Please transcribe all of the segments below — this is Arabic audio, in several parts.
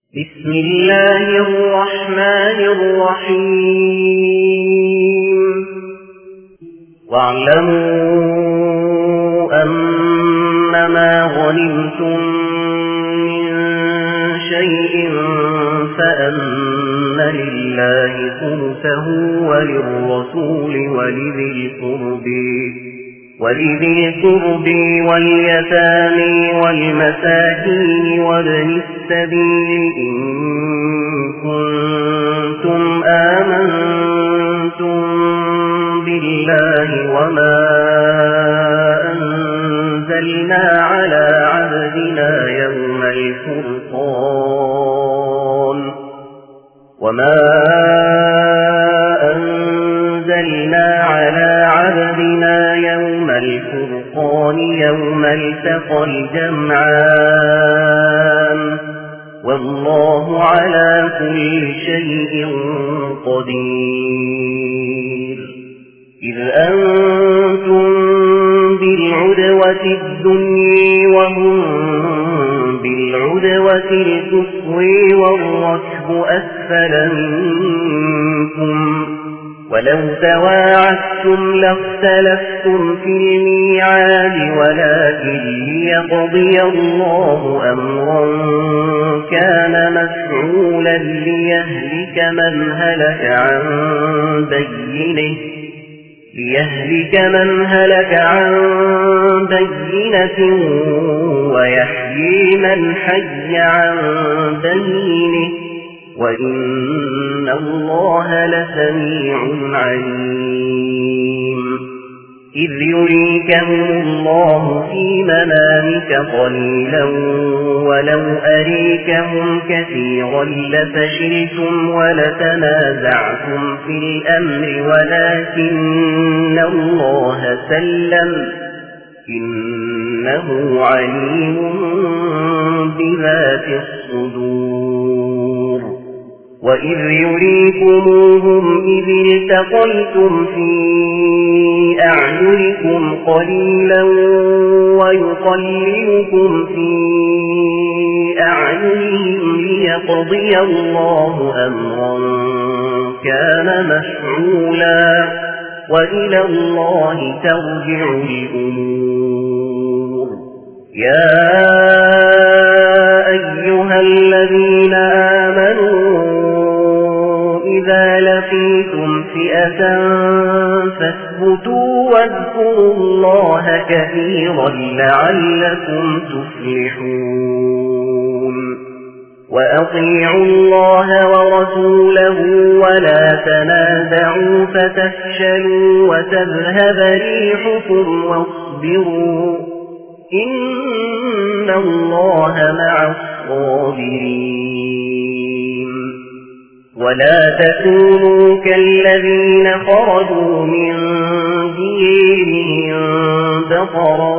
بسم الله الرحمن الرحيم واعلموا أنما غنمتم من شيء فأن لله خمسه وللرسول ولذي القرب واليتامى والمساكين وابن السبيل إن كنتم آمنتم بالله وما أنزلنا على عبدنا يوم الفرقان يوم التقى الجمعان والله على كل شيء قدير إذ أنتم بالعدوة الدنيا وهم بالعدوة القصوى والركب أسفل منكم ولو تواعدتم لاختلفتم في الميعاد ولكن ليقضي الله أمرا كان مفعولا ليهلك من هلك عن بينة ويحيي من حي عن بينه وإن الله لسميع عليم إذ يريكهم الله في منامك قليلا ولو أريكهم كثيرا لفشلتم ولتنازعتم في الأمر ولكن الله سلم إنه عليم بذات الصدور وإذ يريكموهم إذ التقيتم في أعينكم قليلا ويقللكم في أعينهم ليقضي الله أمرا كان مفعولا وإلى الله ترجع الأمور يا أيها الذين آمنوا إذا لقيتم فئة فاثبتوا واذكروا الله كثيرا لعلكم تفلحون وأطيعوا الله ورسوله ولا تنازعوا فتفشلوا وتذهب ريحكم واصبروا إن الله مع الصابرين ولا تكونوا كالذين خرجوا من ديرهم بطرا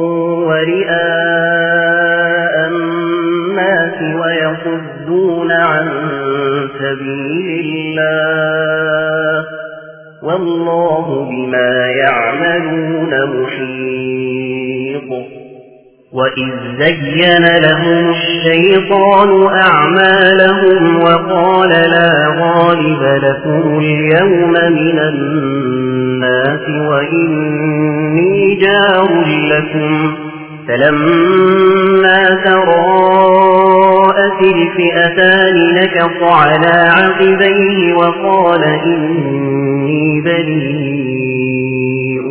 ورئاء الناس ويصدون عن سبيل الله والله بما يعملون محيط وإذ زين لهم الشيطان أعمالهم وقال لا غالب لكم اليوم من الناس وإني جار لكم فلما تراءت الفئتان نكص على عقبيه وقال إني بريء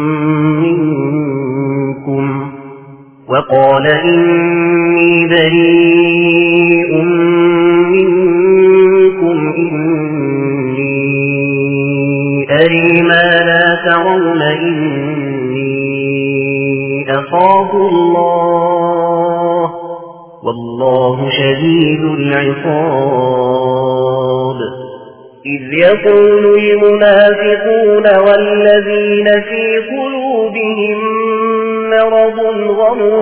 منكم إني أري ما لا ترون إني أخاف الله والله شديد العقاب إذ يقول المنافقون والذين في قلوبهم مرض غر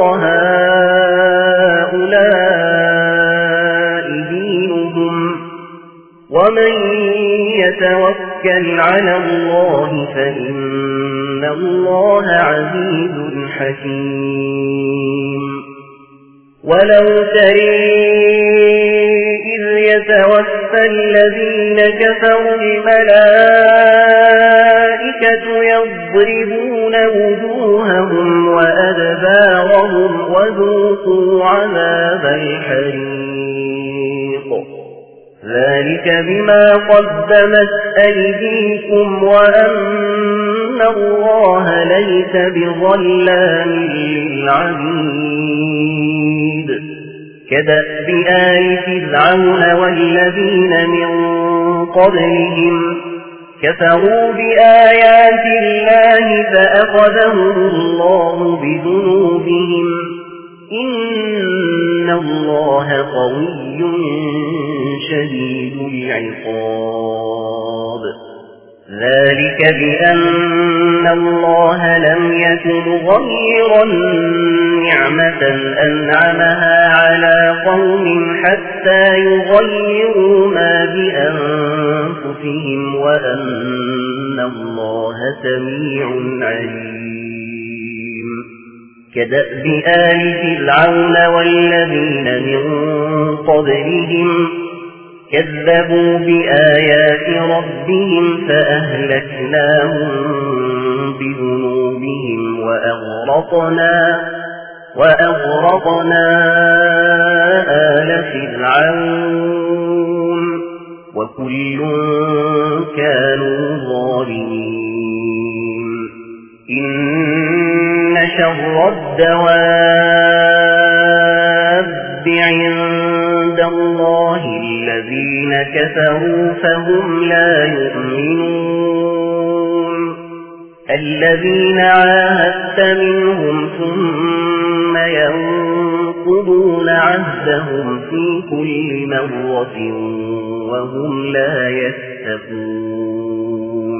هؤلاء دينهم ومن يتوكل على الله فإن الله عزيز حكيم ولو ترى يتوفى الذين كفروا الملائكة يضربون وجوههم وأدبارهم وذوقوا عذاب الحريق ذلك بما قدمت أيديكم وأن الله ليس بظلام للعبيد كدأب آل فرعون والذين من قبلهم كفروا بآيات الله فأخذهم الله بذنوبهم إن الله قوي شديد العقاب ذلك بأن الله لم يكن غيرا نعمة أنعمها على قوم حتى يغيروا ما بأنفسهم وأن الله سميع عليم كدأب آل فرعون والذين من قبلهم كذبوا بآيات ربهم فأهلكناهم بذنوبهم وأغرقنا آل فرعون وكل كانوا ظالمين إن شر الدواب عند الله الذين كفروا فهم لا يؤمنون الذين عاهدت منهم ثم ينقضون عهدهم في كل مرة وهم لا يتقون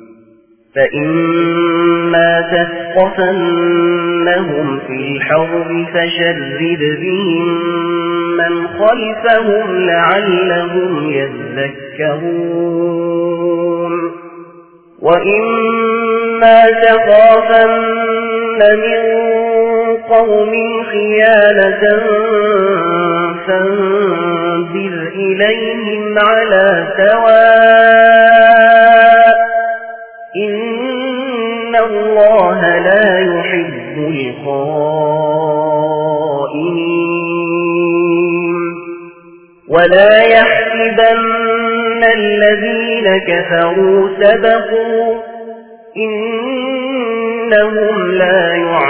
فإما تثقفنهم في الحرب فشرد بهم من خلفهم لعلهم يذكرون وإما تخافن من قوم خيانة فانبذ إليهم على سواء إن الله لا يحب الخائنين ولا يحسبن الذين كفروا سبقوا إنهم لا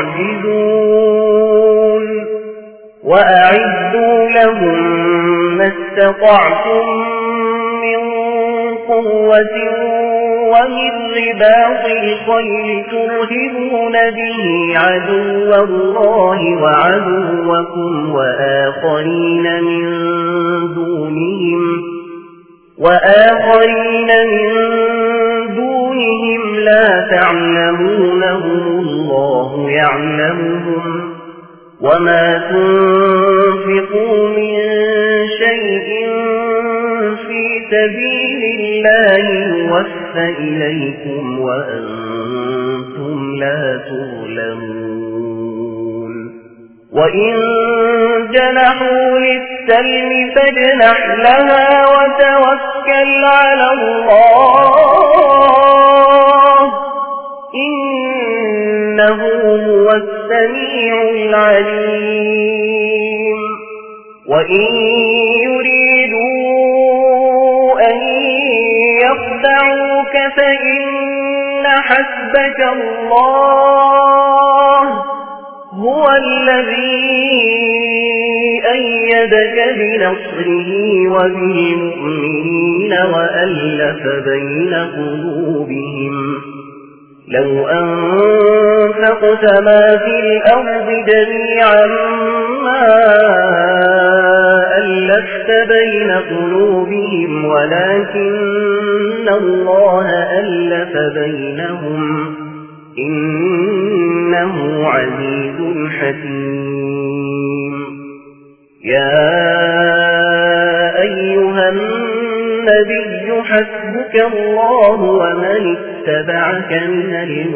يعجزون وأعدوا لهم ما استطعتم من قوة ومن رباط الخيل ترهبون به عدو الله وعدوكم وآخرين من دونهم لا تعلمونهم الله يعلمهم وما تنفقوا من شيء في سبيل الله يوفى إليكم وأنتم لا تظلمون وإن جنحوا للسلم فاجنح لها وتوكل على الله إنه هو السميع العليم وإن يريدوا أن يخدعوك فإن حسبك الله هو الذي أيدك بنصره وبالمؤمنين وألف بين قلوبهم لو أنفقت ما في الأرض جميعا ما ألفت بين قلوبهم ولكن الله ألف بينهم إنه عزيز حكيم يا أيها النبي حسبك الله ومن اتبعك من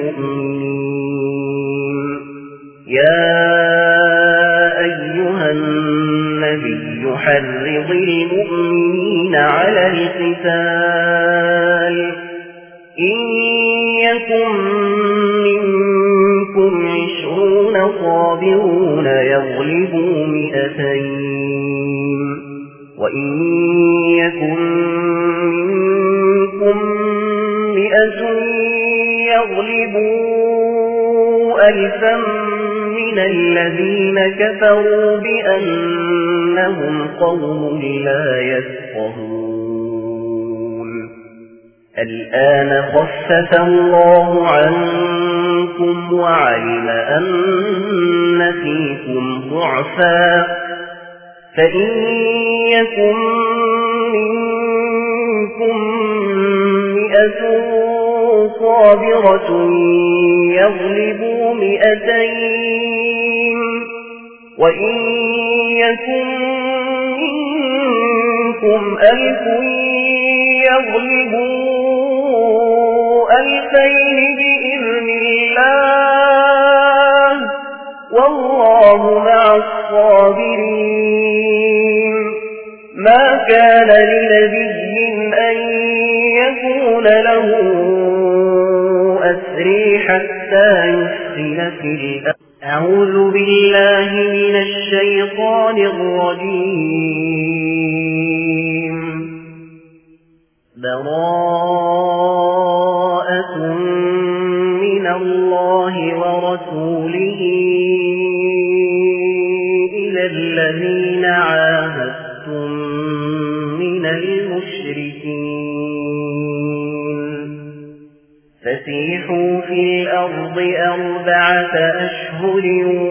المؤمنين يا أيها النبي حرم حرض المؤمنين على القتال إن يكن منكم 20 صابرون يغلبوا 200 وإن يكن منكم 100 يغلبوا 1000 من الذين كفروا بأنهم قوم لا يفقهون الآن خفف الله عنكم وعلم أن فيكم ضعفا فإن يكن منكم 100 صابرة يغلبوا 200 وإن يكن منكم 1000 يغلبوا 2000 بإذن الله والله مع الصابرين ما كان لنبي أن يكون له أسري حتى يسخن في الأرض أعوذ بالله من الشيطان الرجيم براءة من الله ورسوله إلى الذين عاهدتم من المشركين فسيحوا في الأرض 4 أشهر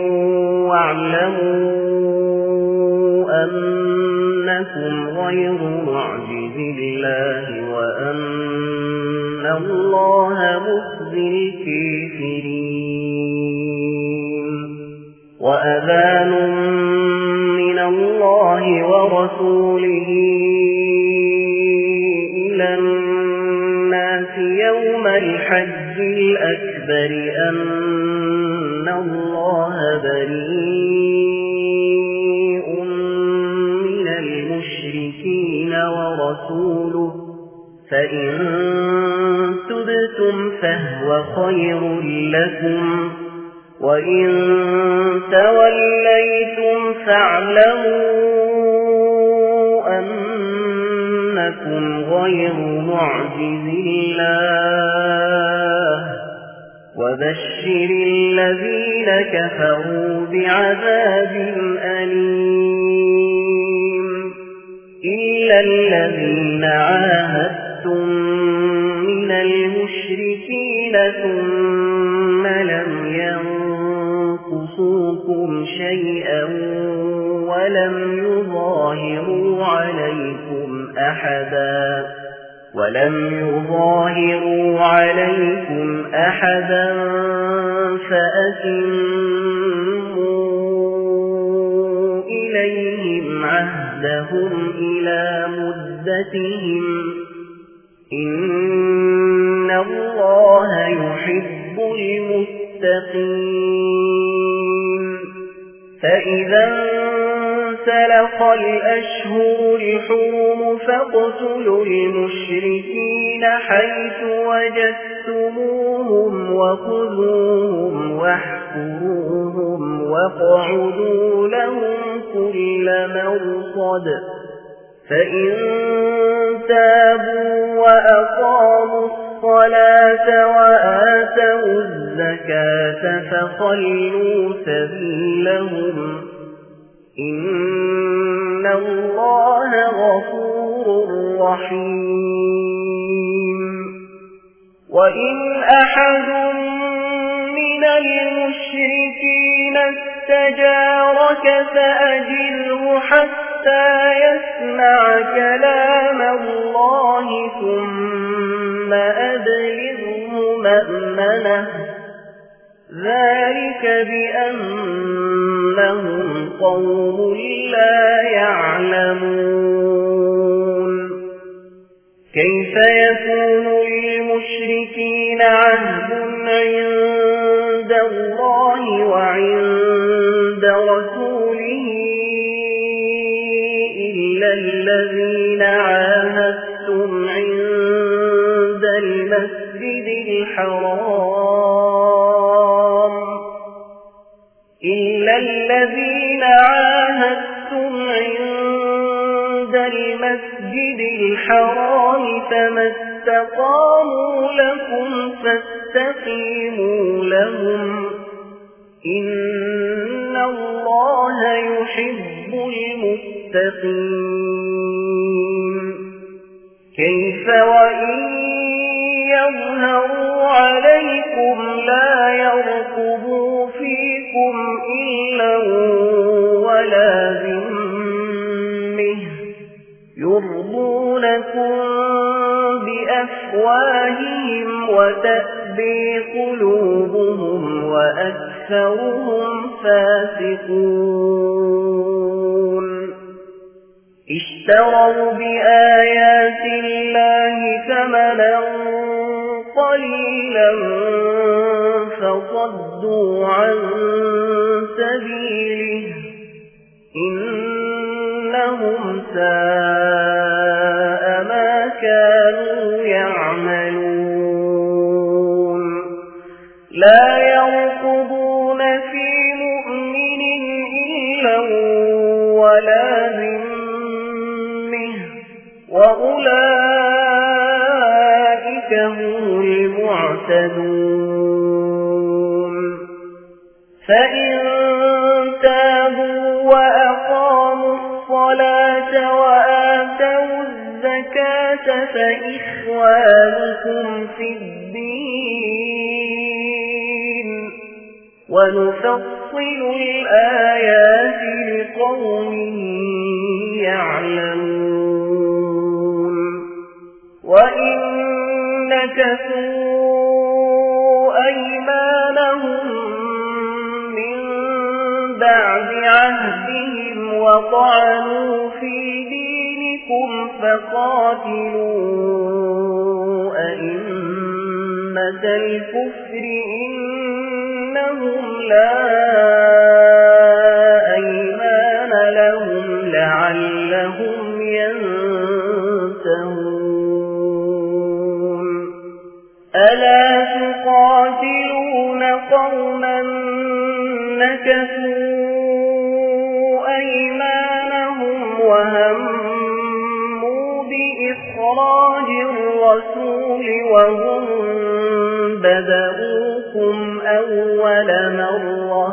واعلموا أنكم غير معجز الله وأن الله مخزي الكافرين وأذان من الله ورسوله إلى الناس يوم الحج الأكبر أن الله بريء من المشركين ورسوله فإن تبتم فهو خير لكم وإن توليتم فاعلموا أنكم غير معجز الله وبشر الذين كفروا بعذاب أليم إلا الذين عاهدتم من المشركين ثم لم ينقصوكم شيئا ولم يظاهروا عليكم أحدا فأتموا إليهم عهدهم إلى مدتهم إن الله يحب المتقين فإذا انسلخ الأشهر الحرم فاقتلوا المشركين حيث وجدتموهم وخذوهم واحصروهم واقعدوا لهم كل مرصد فإن تابوا وأقاموا الصلاة وآتوا الزكاة فخلوا سبيلهم إن الله غفور رحيم وإن أحد من المشركين استجارك فأجره حتى يسمع كلام الله ثم أبلغه مأمنه ذلك بأنهم قوم لا يعلمون كيف يكون للمشركين عهد عند الله وعند رسوله إلا الذين عاهدتم عند المسجد الحرام فما استقاموا لكم فاستقيموا لهم إن الله يحب المتقين كيف وإن يظهروا عليكم لا يرقبوا فيكم إلا ولا ذمة يرضونكم بأفواههم وتأبي قلوبهم وأكثرهم فاسقون اشتروا بآيات الله ثمنا قليلا فصدوا عن سبيله إنهم ساء ما كانوا يعملون لا يرقبون في مؤمن إلا ولا ذمة وأولئك هم المعتدون فإن تابوا وأقاموا الصلاة وآتوا الزكاة فإخوانكم في الدين ونفصل الآيات لقوم يعلمون وإن نكثوا أيمانهم من بعد عهدهم وطعنوا في دينكم فقاتلوا أئمة الكفر إنهم لا أيمان لهم لعلهم ينتهون ألا تقاتلون قوما نكثوا أيمانهم وهموا بإخراج الرسول وهم بدؤوكم أول مرة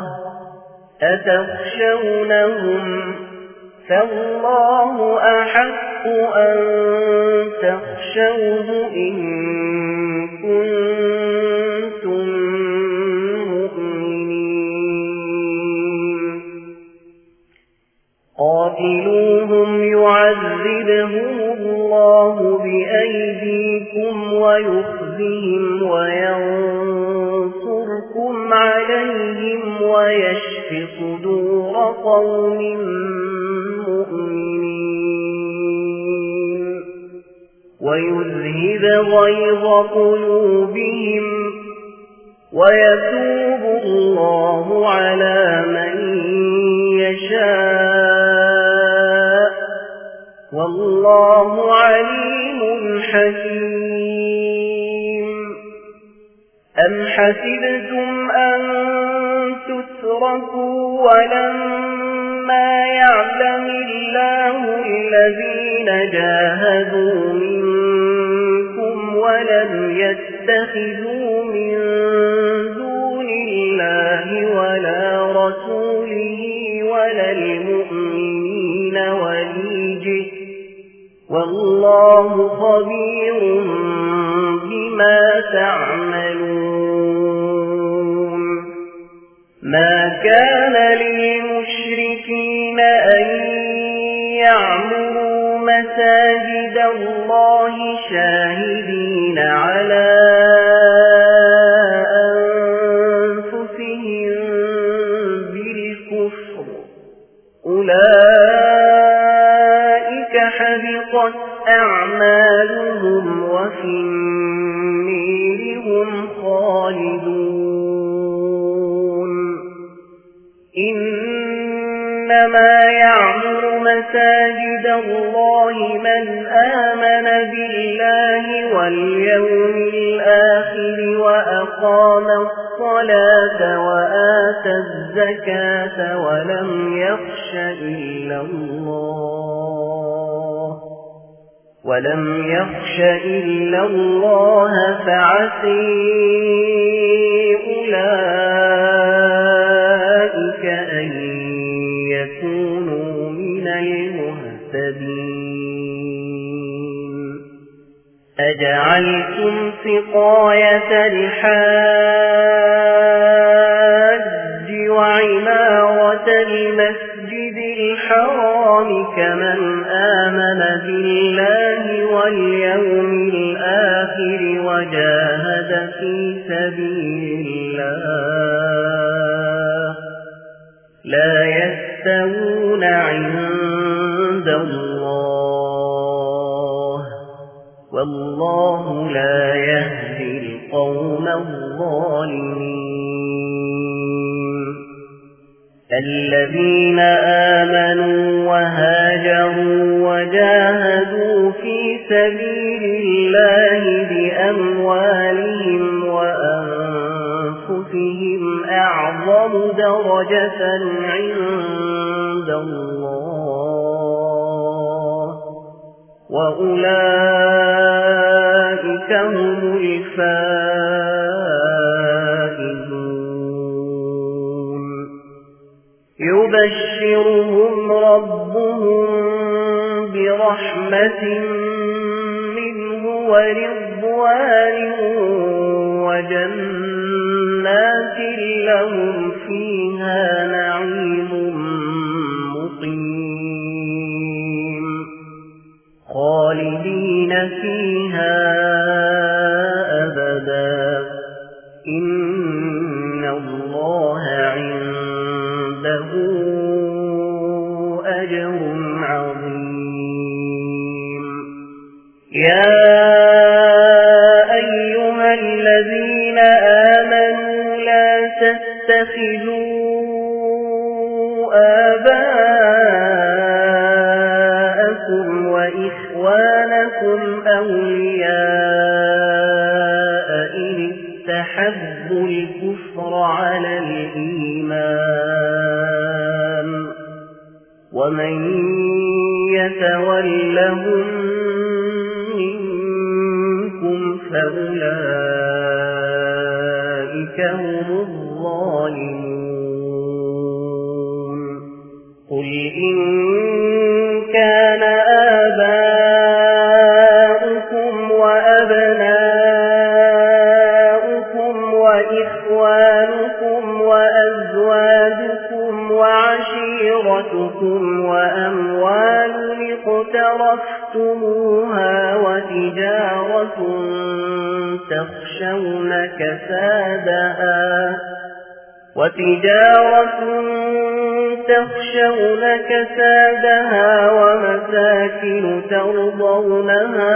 أتخشونهم فالله أحق أن تخشوه إن كنتم مؤمنين قاتلوهم يعذبهم الله بأيديكم ويخزهم وينصركم عليهم ويشف صدور قوم مؤمنين ويذهب غيظ قلوبهم ويتوب الله على من يشاء والله عليم حكيم أم حسبتم أن تتركوا ولما يعلم الله الذين جاهدوا منكم ولم يتخذوا من دون الله ولا رسوله ولا المؤمنين وليجه والله خبير بما تعملون ما كان للمشركين أن يعمروا مساجد الله شاهدين على أنفسهم بالكفر أولئك حبطت أعمالهم وفي النير هم خالدون إنما يعمر مساجد مساجد الله من آمن بالله واليوم الآخر وأقام الصلاة وآتى الزكاة ولم يخش إلا الله فعسي أولئك أن يكونوا من المهتدين. أجعلتم سقاية الحاج وعمارة المسجد الحرام كمن آمن بالله واليوم الآخر وجاهد في سبيل الله لا يستوون عند الله والله لا يهدي القوم الظالمين. الذين آمنوا وهاجروا وجاهدوا في سبيل الله بأموالهم وأنفسهم أعظم درجة عند الله وأولئك هم الفائزون. يبشرهم ربهم برحمة منه ورضوان وجنات لهم فيها نعيم مقيم خالدين فيها أبدا إن الله عنده أجر عظيم. يا أيها الذين آمنوا لا تتخذوا آباءكم وإخوانكم أولياء إن استحبوا الكفر على الإيمان ومن يتولهم منكم فأولئك هم الظالمون. قل إن كان آباؤكم وأبناؤكم وإخوانكم وأزواجكم وعشيرتكم وأموال اقترفتموها وتجارة تخشون كسادها ومساكن ترضونها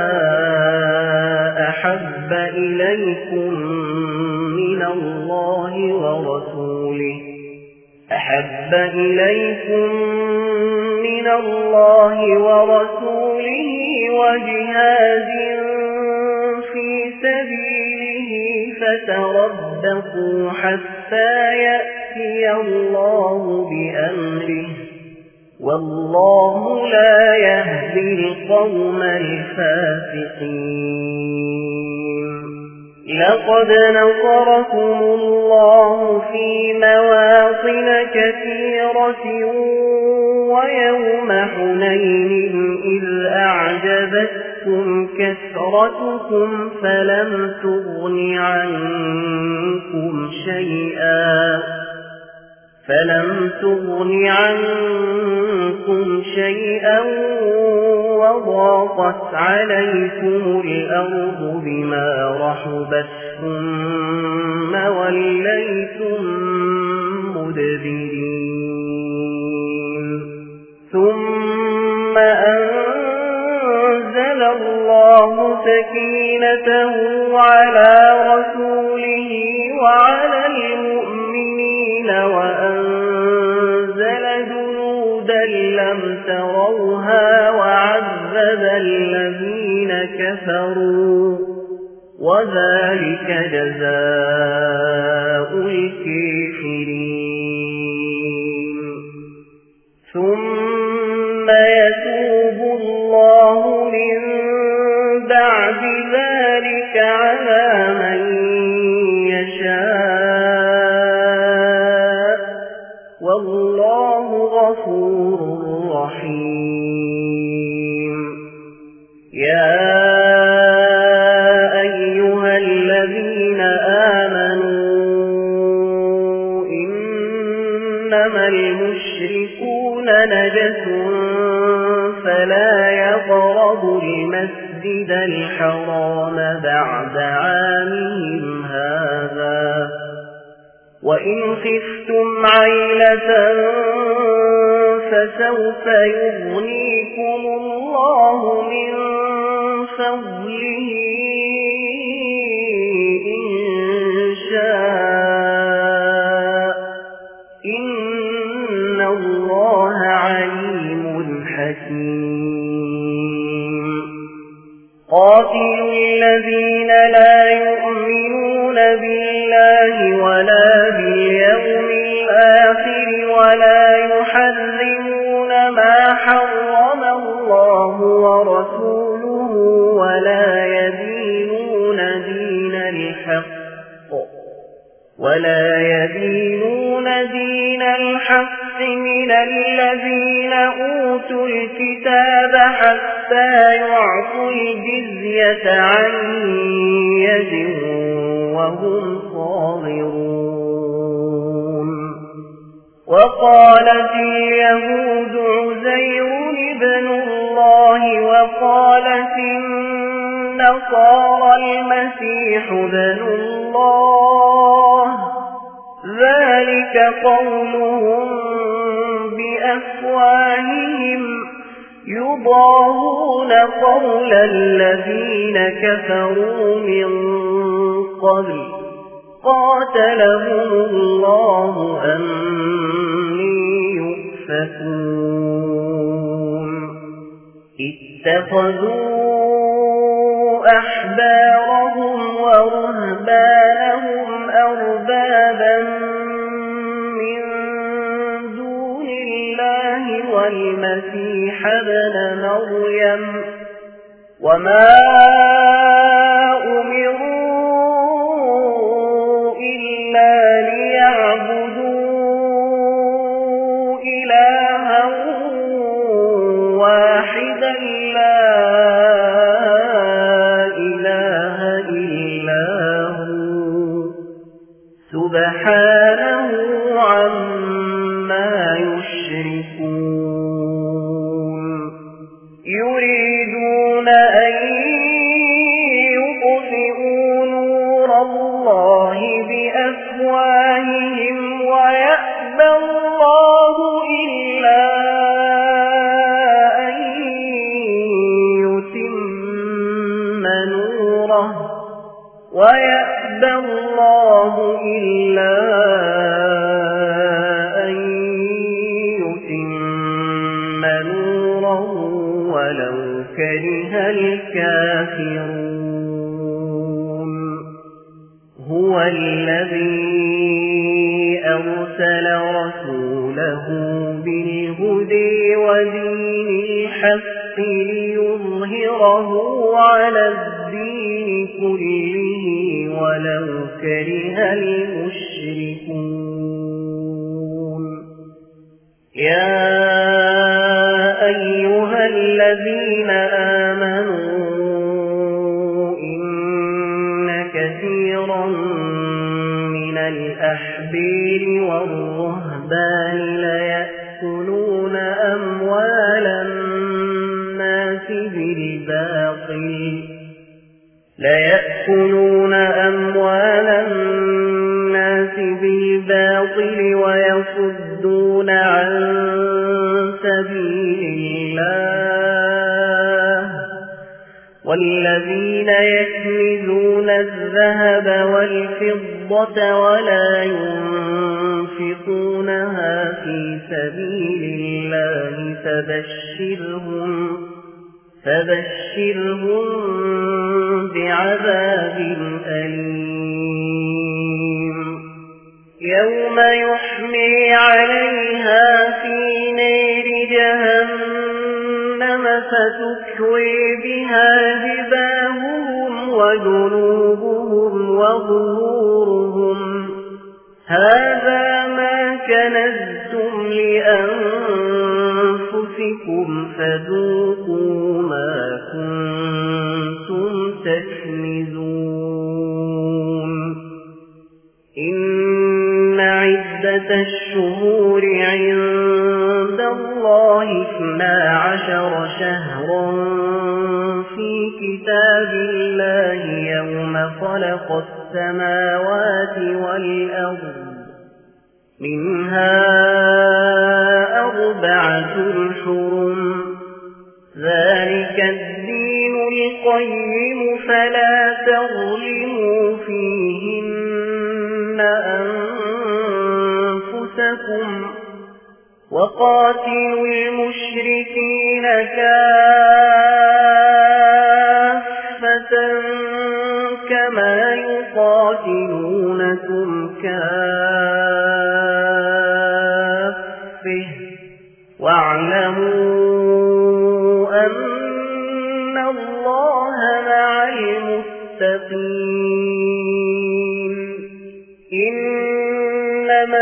أحب إليكم من الله ورسوله وجهاد في سبيله فتربصوا حتى يأتي الله بأمره والله لا يهدي القوم الفاسقين. لقد نصركم الله في مواطن كثيرة ويوم حنين إذ أعجبتكم كثرتكم فلم تغن عنكم شيئا وضاقت عليكم الأرض بما رحبت ثم وليتم مدبرين. ثم أنزل الله سكينته على رسوله وعلى المؤمنين وأنزل جنودا لم تروها ألقوها وعذب الذين كفروا وذلك جزاء الكافرين ثم يتوب الله من بعد ذلك على من يشاء والله غفور رحيم يا أيها الذين آمنوا إنما المشركون نجس فلا يقربوا المسجد الحرام بعد عامهم هذا وإن خفتم عيلة فسوف يغنيكم الله من فضله إن شاء إن الله عليم حكيم قاتلوا الذين لا يؤمنون بالله ولا باليوم الآخر ولا يحرمون ما حرم الله ورسوله ولا يدينون دين الحق من الذين أوتوا الكتاب حتى يعطوا الجزية عن يد وهم صاغرون وقالت اليهود عزير ابن الله وقالت النصارى المسيح ابن الله ذلك قولهم بأفواههم يضاهون قول الذين كفروا من قبل قاتلهم الله أني يؤفكون اتخذوا أحبارهم ورهبانهم أربابا من دون الله والمسيح ابن مريم وما أمروا إلا ليعبدوا إلها واحدا لا إله إلا هو سبحانه عما يشركون يريدون أن يطفئوا نور الله بأفواههم ويأبى الله إلا أن يتم نوره ويأبى الله إلا أن يتم نوره ولو كره الكافرون هو الذي أرسل رسوله بالهدى ودين الحق ليظهره على الدين كله ولو كره المشركون يا أيها الذين آمنوا إن كثيرا من الأحبار والرهبان ليأكلون أموال الناس بالباطل ويصدون عن سبيل الله والذين يكنزون الذهب والفضة ولا ينفقونها في سبيل الله فبشرهم فبشرهم بعذاب أليم يوم يحمي عليها في نار جهنم فتكوي بها جباههم وجنوبهم وظهورهم هذا ما كنزتم لأنفسكم فذوقوا ما كنتم تكنزون إن عدة الشهور عند الله 12 شهرا في كتاب الله يوم خلق السماوات والأرض منها 4 حرم ذلك الدين القيم فلا تظلموا فيهن أنفسكم وقاتلوا المشركين كافة كما يقاتلونكم كافة واعلموا أن الله مع المتقين إنما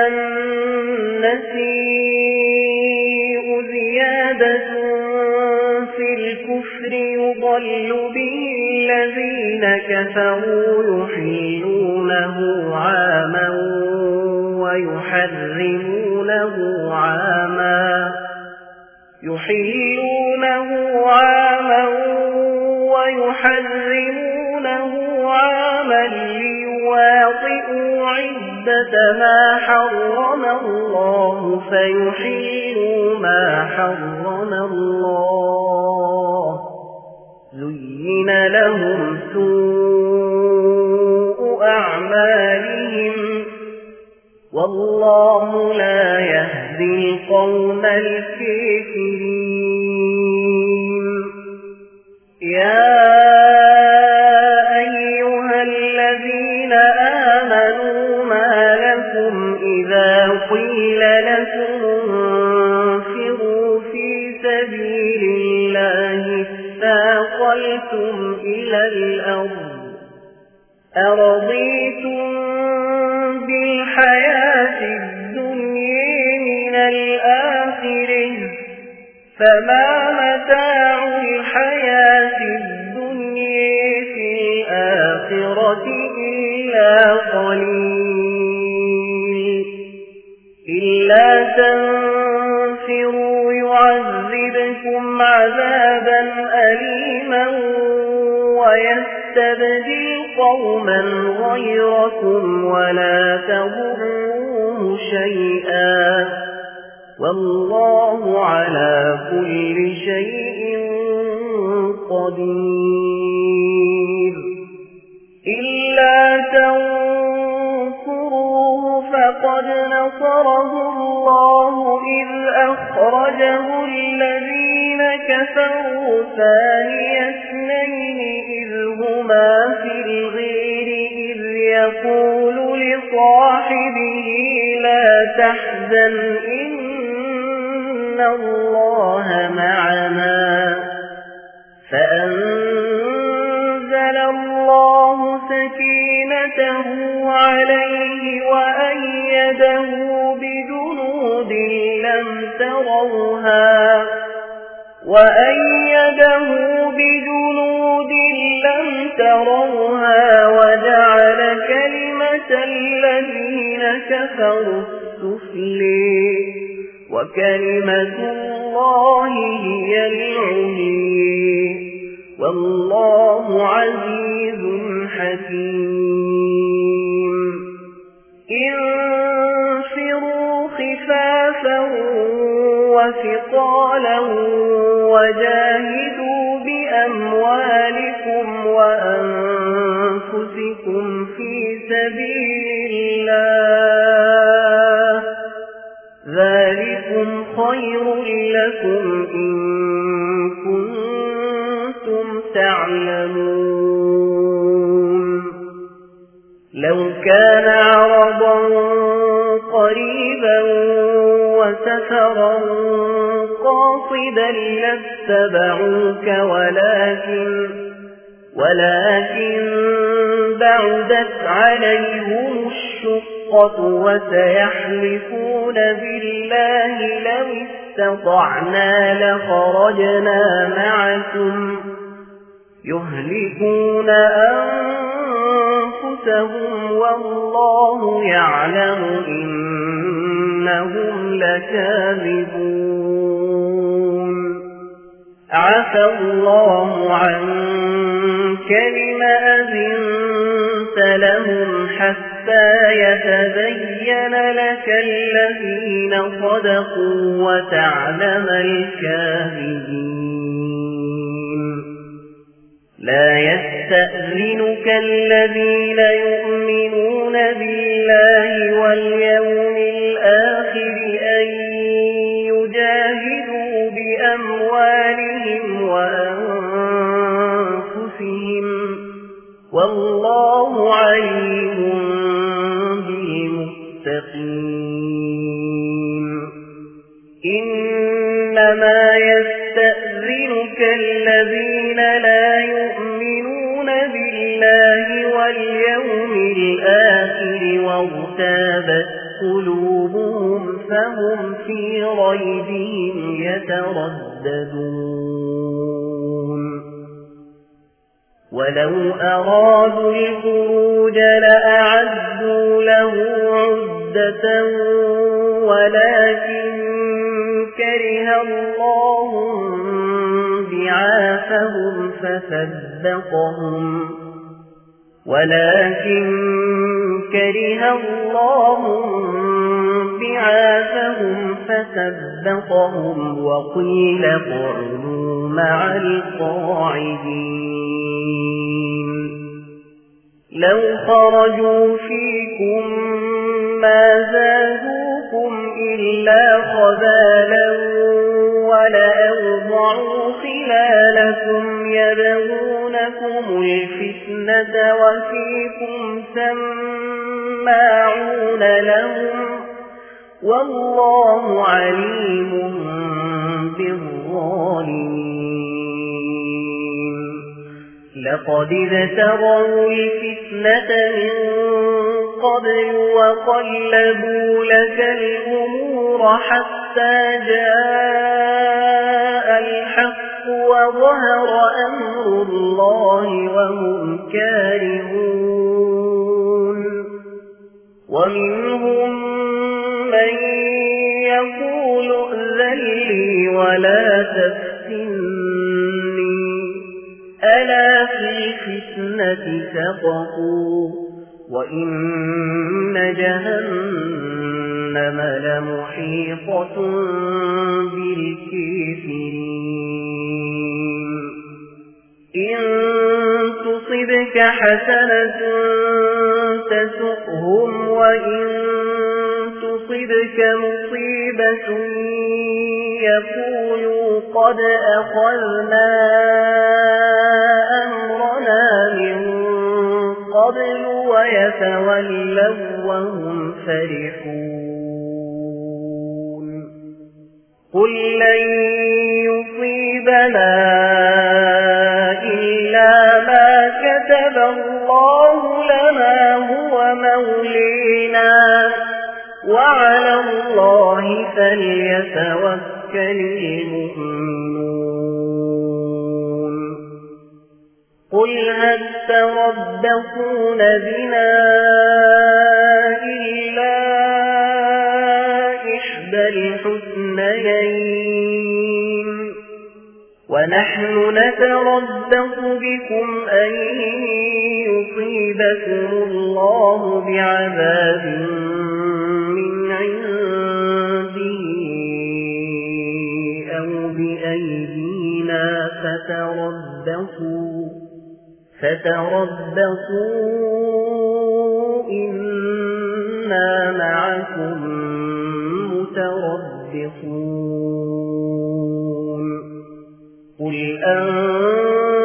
النسيء زيادة في الكفر يضل به الذين كفروا يحلونه عاما ويحرمونه عاما ليواطئوا عدة ما حرم الله فيحلوا ما حرم الله زين لهم سوء أعمالهم والله لا يهدي القوم الكافرين يا أيها الذين آمنوا ما لكم إذا قيل لكم انفروا في سبيل الله اثاقلتم إلى الأرض أرضيتم بالحياة الدنيا من الآخرة فما متاع الحياة الدنيا في الآخرة إلا قليل إلا تنفروا يعذبكم عذابا أليما ويستبدل قوما غيركم ولا تضروه شيئا والله على كل شيء قدير إلا تنصروه فقد نصره الله إذ أخرجه الذين كفروا ثاني اثنين إذ هما في الغير إذ يقول لصاحبه لا تحزن إن الله معنا فأنزل الله سكينته عليه وأيده بجنود لم تروها وجعل كلمة الذين كفروا السفلى وكلمة الله هي العليا والله عزيز حكيم انفروا خفافا وثقالا وجاهدوا بأموالكم وأنفسكم في سبيل الله ذلكم خير لكم إن كنتم تعلمون لو كان عرضا قريبا وسفرا قاصدا لاتبعوك ولكن بعدت عليهم الشقة وسيحلفون بالله لو استطعنا لخرجنا معكم يهلكون أنفسهم والله يعلم إنهم لكاذبون عفى الله عنك لم أذنت لهم حتى يتبين لك الذين صدقوا وتعلم الكاذبين لا يستأذنك الذين يؤمنون بالله واليوم الآخر أن يجاهدوا بأموالهم وأنفسهم والله عليم بالمتقين إنما يستأذنك الذين لا يؤمنون بالله واليوم الآخر وارتابت قلوبهم فهم في ريبهم يترددون ولو أرادوا الخروج لأعدوا له عدة ولكن كره الله بعاثهم فثبطهم وقيل اقعدوا مع القاعدين لو خرجوا فيكم ما زادوكم إلا خبالا ولأوضعوا خلالكم يبغونكم الفتنة وفيكم سماعون لهم والله عليم بالظالمين لقد ابتغوا الفتنة من قبل وقلبوا لك الأمور حتى جاء الحق وظهر أمر الله وهم كارهون ومنهم من يقول ائذن لي ولا تفتني ألا في الفتنة سقطوا وإن جهنم لمحيطة بالكافرين إن تصبك حسنة تسؤهم وإن تصبك مصيبة يقولوا قد أخذنا أمرنا من قبل ويتولوا وهم فرحون قل لن يصيبنا إلا ما كتب الله لنا هو مولينا وعلى الله فليتوكل المؤمنون قل هل تربصون بنا إلا إحدى الحسنيين ونحن نتربص بكم أن يصيبكم الله بعذاب من عنده أو بأيدينا فتربصوا إنا معكم متربصون قل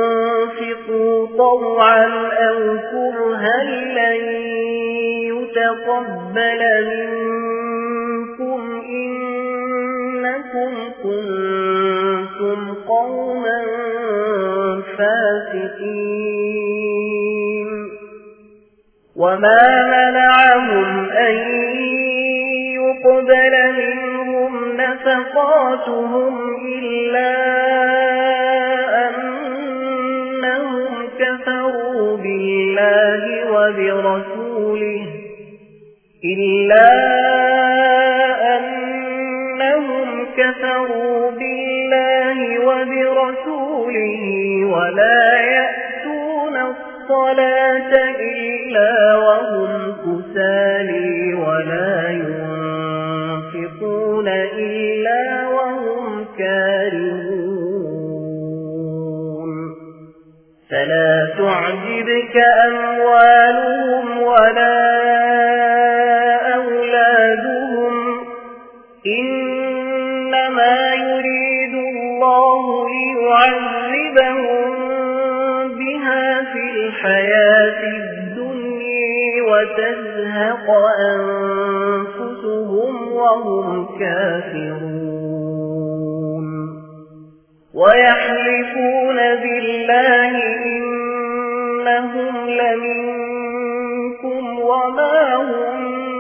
طوعا أو كرها لن يتقبل منكم إنكم كنتم قوما فاسقين وما منعهم أن يقبل منهم نفقاتهم إلا أنهم كفروا بالله وبرسوله ولا يأتون الصلاة إلا وهم كسالى ولا ينفقون إلا وهم كارهون فلا تعجبك أموالهم ولا أولادهم إنما يريد الله ليعذبهم بها في الحياة الدنيا وتزهق أنفسهم وهم كافرون ويحلفون بالله إنهم لمنكم وما هم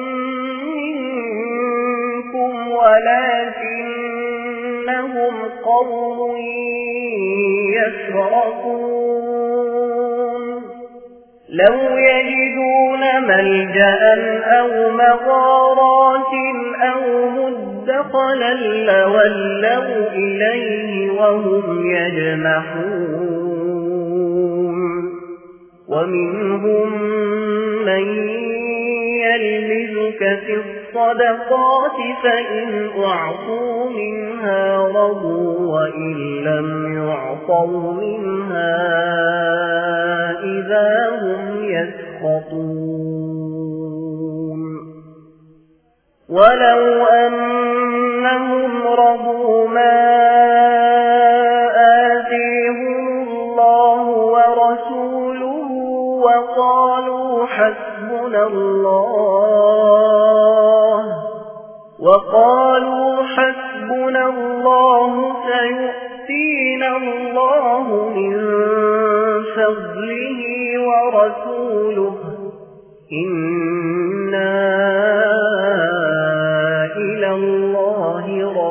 منكم ولكنهم قوم يفرقون لو يجدون ملجأ أو مغارات أو مدخلا لولوا إليه وهم يجمحون ومنهم من يلمزك في الصدقات فإن أعطوا منها رضوا وإن لم يعطوا منها إذا هم يسخطون ولو أنهم رضوا ما آتيهم الله ورسوله وقالوا حسبنا الله سيؤتينا الله من فضله ورسوله إنا إلى الله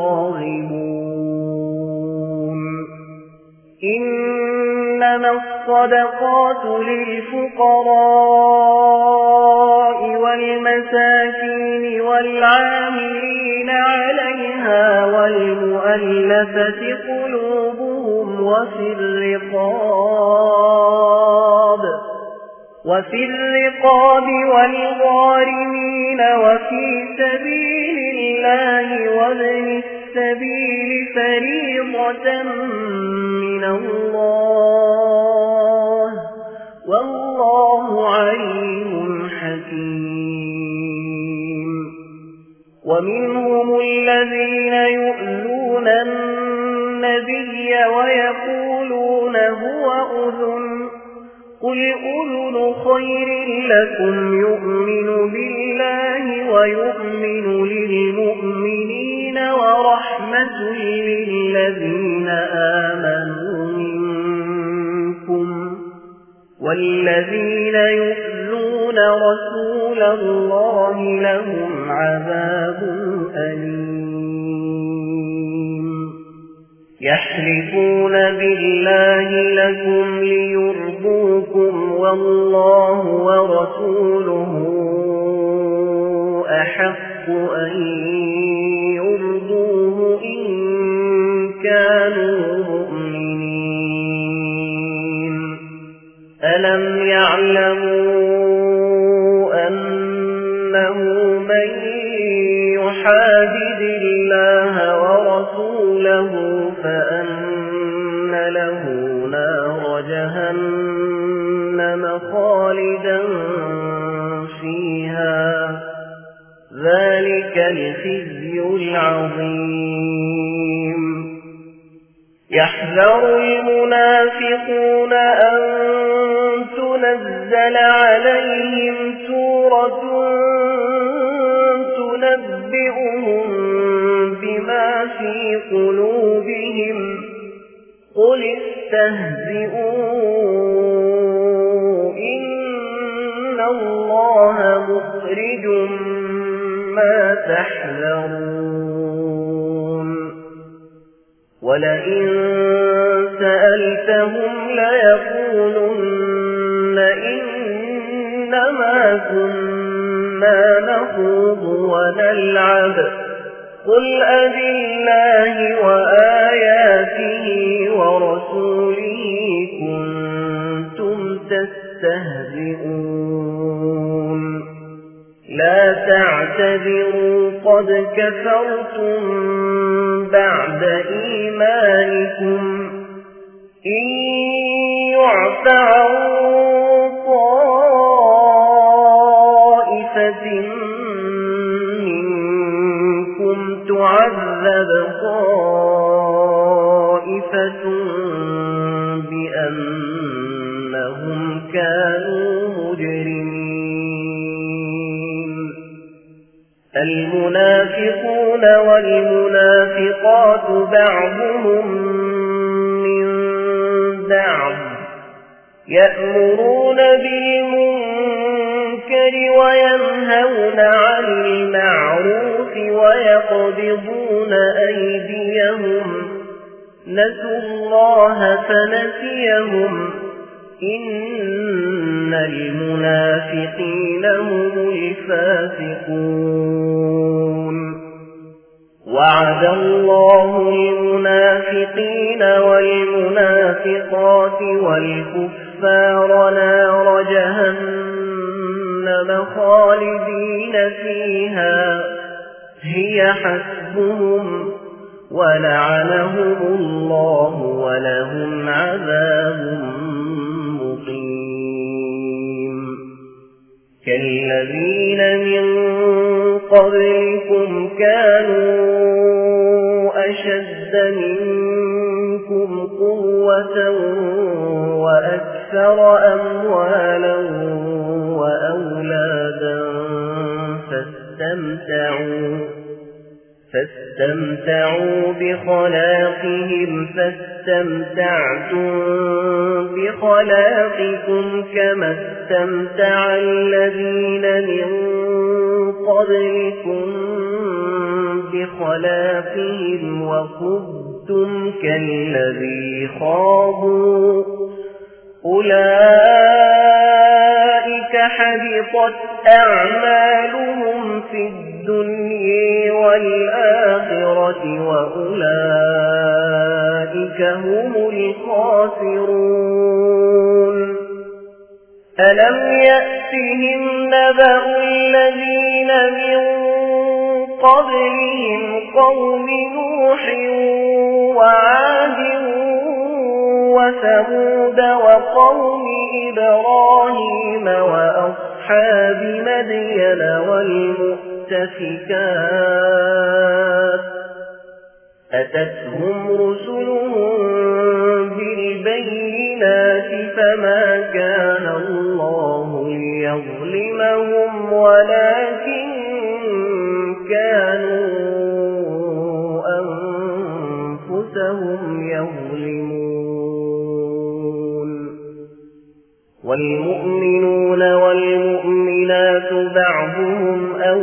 راغبون إنما الصدقات للفقراء والمساكين والعاملين عليها والمؤلفة قلوبهم وفي الرقاب والغارمين وفي سبيل الله وابن السبيل فريضة من الله والله عليم حكيم ومنهم الذين يؤذون النبي ويقولون هو أذن قل أذن خير لكم يؤمن بالله ويؤمن للمؤمنين ورحمة للذين آمنوا منكم والذين يؤذون رسول الله لهم عذاب أليم يحلفون بالله لكم ليرضوكم والله ورسوله أحق أن يرضوه إن كانوا مؤمنين ألم يعلموا أنه من يحادد الله ورسوله فأن له نار جهنم خالدا فيها ذلك الخزي العظيم يحذر المنافقون أن تنزل عليهم سورة تنبئهم بما في قلوبهم قل استهزئوا إن الله مخرج ما تحذرون ولئن سألتهم ليقولن إنما كنا نخوض ونلعب قل أبالله وآياته ورسوله كنتم تستهزئون لا تعتذروا قد كفرتم بعد إيمانكم إن يعف عن طائفة منكم تعذب طائفة بأنهم كانوا مجرمين المنافقون والمنافقات بعضهم من بعض يأمرون بالمنكر وينهون عن المعروف ويقبضون أيديهم نسوا الله فنسيهم إن المنافقين هم الفاسقون وعد الله المنافقين والمنافقات والكفار نار جهنم خالدين فيها هي حسبهم ولعنهم الله ولهم عذاب مقيم كالذين من قبلكم كانوا أشد منكم قوة وأكثر أموالا وأولادا فاستمتعوا بخلاقهم فاستمتعتم بخلاقكم كما استمتع الذين من قبلكم بخلاقهم وخذتم كالذي خاضوا أولئك حبطت أعمالهم في الدنيا والآخرة وأولئك هم الخاسرون ألم يأتهم نبأ الذين من قبلهم قوم نوح وعاد وثمود وقوم إبراهيم وأصحاب مدين والمؤتفكات أتتهم رسلهم بالبينات فما كان الله ليظلمهم ولكن كانوا أنفسهم يظلمون والمؤمنون والمؤمنات بعضهم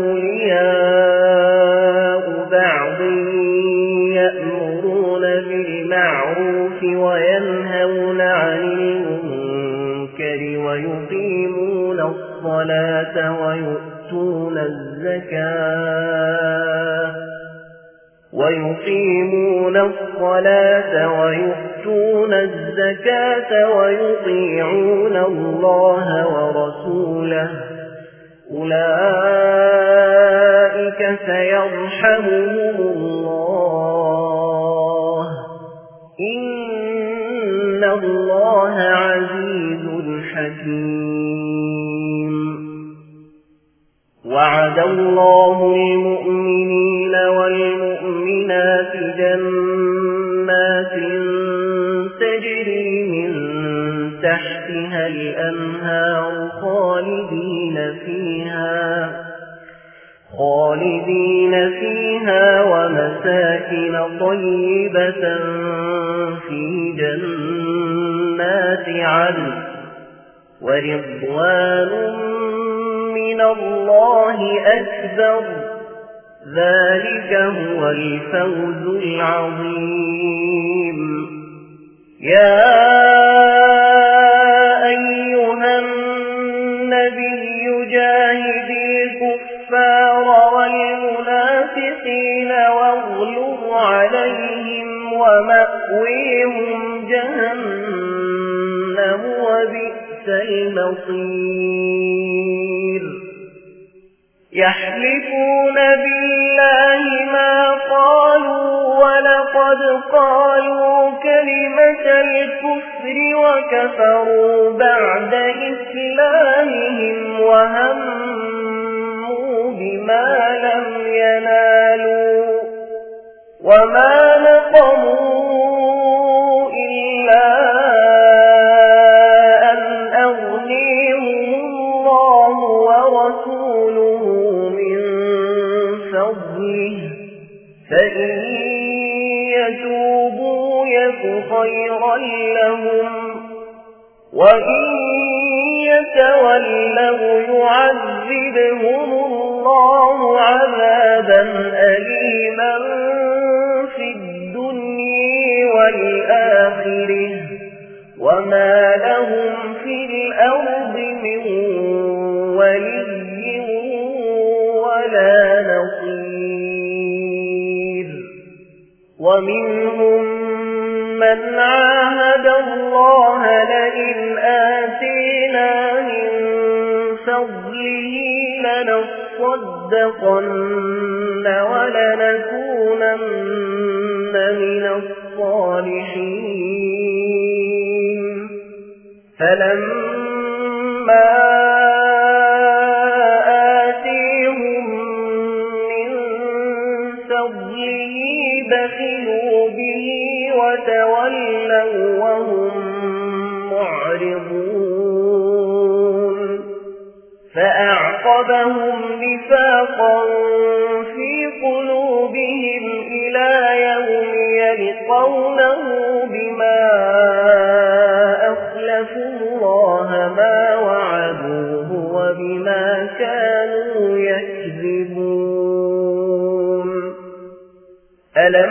أولياء بعض يأمرون بالمعروف وينهون عن المنكر ويقيمون الصلاة ويؤتون الزكاة ويطيعون الله ورسوله أولئك سيرحمهم الله إن الله عزيز حكيم وعد الله المؤمنين والمؤمنات جنات تجري من تحتها الأنهار خالدين فيها ومساكن طيبة في جنات عدن ورضوان من الله أكبر ذلك هو الفوز العظيم. يا أيها النبي جاهد الكفار والمنافقين واغلظ عليهم ومأويهم جهنم وبئس المصير. يحلفون بالله ما قالوا ولقد قالوا كلمة الكفر وكفروا بعد إسلامهم وهموا بما لم ينالوا وما نقموا إلا أن أغنيهم الله ورسوله من فضله فإن يتوبوا يك خيرا لهم وإن يتولوا يعذبهم الله عذابا أليما في الدنيا والآخرة وما لهم في الأرض من ولي ولا نصير. ومنهم من عاهد الله لئن آتينا من فضله لنصدقن ولنكونن من الصالحين. فلما آتيهم من فضله بخلوا به وتولوا وهم معرضون. فأعقبهم نفاقا في قلوبهم إلى يوم يلقونه بما أخلفوا الله ما وعدوه وبما كانوا يكذبون. ألم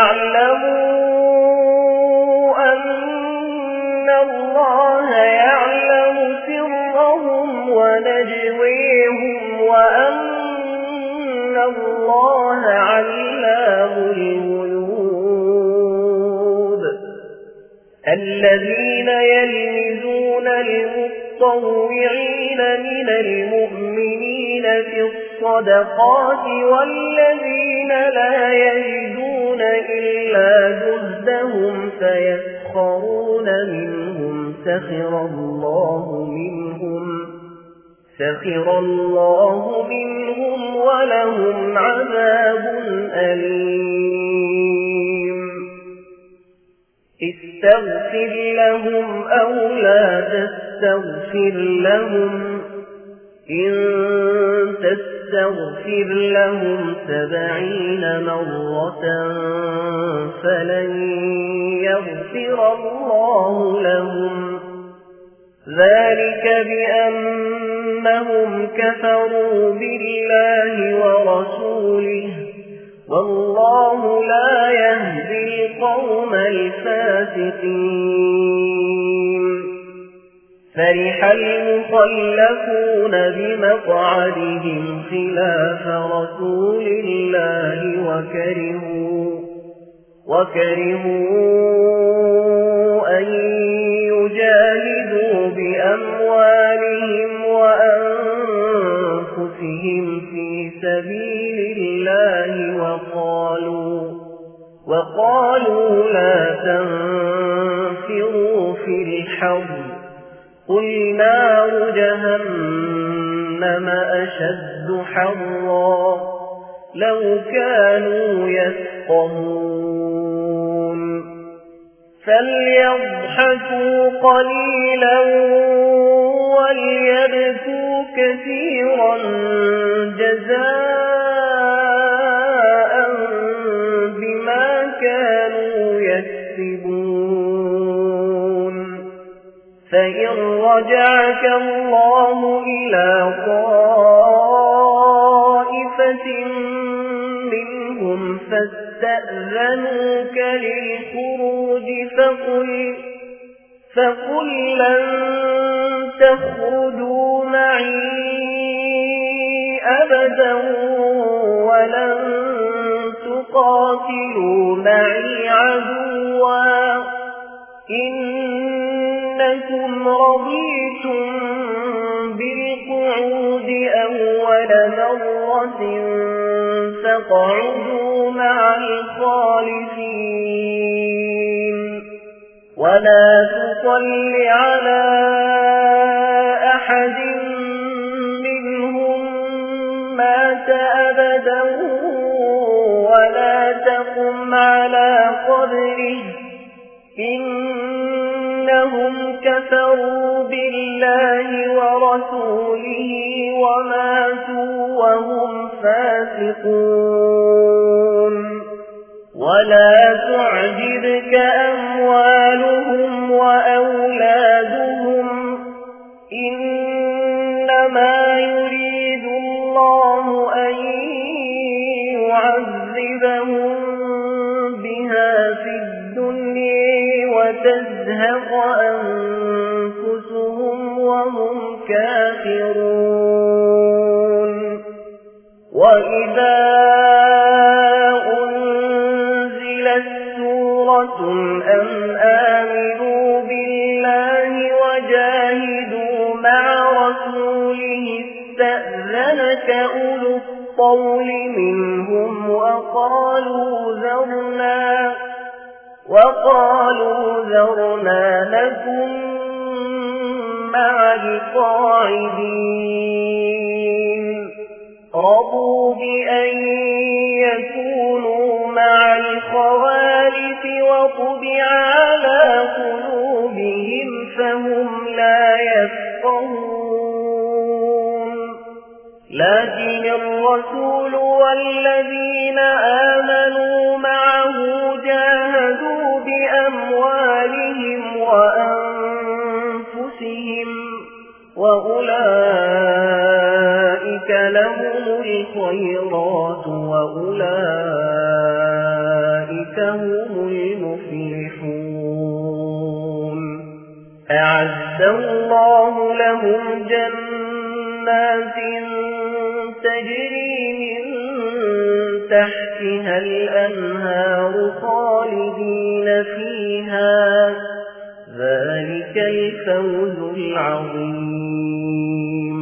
يعلموا أن الله يعلم سرهم ونجويهم وأن الله علام الغيوب. الذين يلمزون المتطوعين من المؤمنين في الصدقات والذين لا يجدون إلا جهدهم فيسخرون منهم سخر الله منهم ولهم عذاب أليم. استغفر لهم أو لا تستغفر لهم إن تستغفر لهم 70 مرة فلن يغفر الله لهم ذلك بأنهم كفروا بالله ورسوله والله لا يهدي القوم الفاسقين. فرح المخلفون بمقعدهم خلاف رسول الله وكرهوا أن يجاهدوا بأموالهم وأنفسهم في سبيل الله وقالوا لا تنفروا في الحرب قل نار جهنم أشد حرا لو كانوا يفقهون. فليضحكوا قليلا وليبكوا كثيرا جزاء بما كانوا يكسبون فإن رجعك الله إلى طائفة منهم فاستأذنوك للخروج فقل لن تخرجوا معي أبدا ولن تقاتلوا معي عدوا إنكم رضيتم بالقعود أول مرة فاقعدوا مع الخالفين ولا تصل على أحد منهم مات أبدا ولا تقم على قبره إنهم كفروا بالله ورسوله وماتوا وهم فاسقون ولا تعجبك أموالهم وأولادهم إنما يريد الله أن يعذبهم بها في الدنيا وتزهق أنفسهم وهم كافرون وإذا أنزلت سورة أن آمنوا بالله وجاهدوا مع رسوله استأذنك أولو الطول منهم وقالوا ذرنا لكم مع القاعدين رضوا بأن يكونوا مع الخوالف وطبع على قلوبهم فهم لا يفقهون لكن الرسول والذين آمنوا معه جاهدوا بأموالهم وأنفسهم وأولئك لهم الخيرات وأولئك هم المفلحون أعد الله لهم جنات تجري من تحتها الأنهار خالدين فيها ذلك الفوز العظيم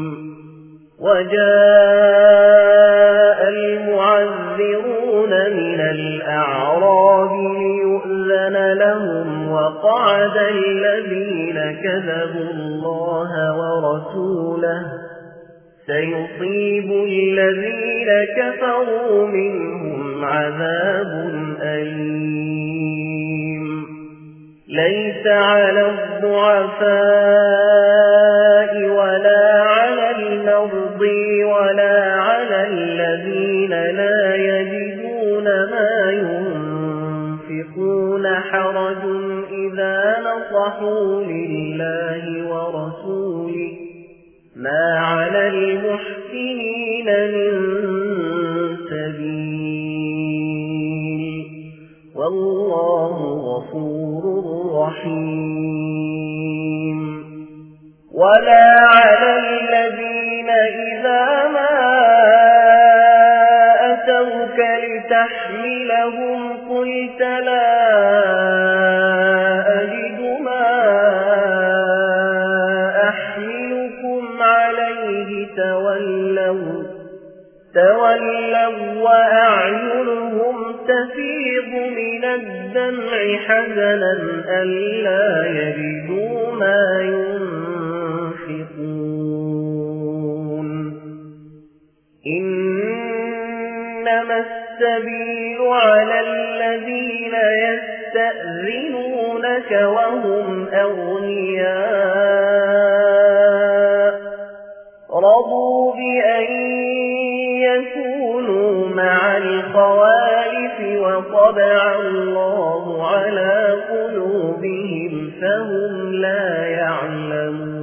وجاء المعذرون من الأعراب ليؤذن لهم وقعد الذين كذبوا الله ورسوله سيصيب الذين كفروا منهم عذاب أليم ليس على الضعفاء ولا على المرضى ولا على الذين لا يجدون ما ينفقون حرج إذا نصحوا لله ورسوله ما على المحسنين من سبيل والله غفور رحيم ولا على الذين إذا ما أتوك لتحملهم قلت لا أجد ما أحملكم عليه تولوا وأعينهم تفيض من الدمع حزنا ألا يجدوا ما ينفقون إنما السبيل على الذين يستأذنونك يستفتونك وهم أغنياء رضوا بأن يكونوا مع الخوالف وطبع الله على قلوبهم فهم لا يعلمون